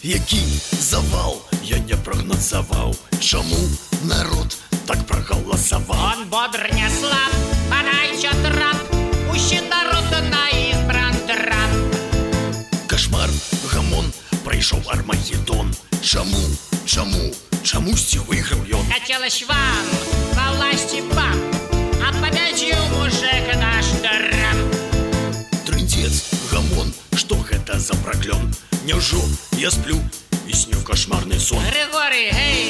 Які завал я не прагназаваў. Чаму народ так проголосовал? Он бодр не слаб, подайте трап, пусть народ на избран трап. Кошмар, гамон, прийшов Армагеддон. Чамусьці выйграў ён? Хотелось вам во власти баб, а победил мужик наш драм. Трындец, гамон, што гэта за праклён? Няўжо я сплю і сню кошмарны сон? Григорий, эй,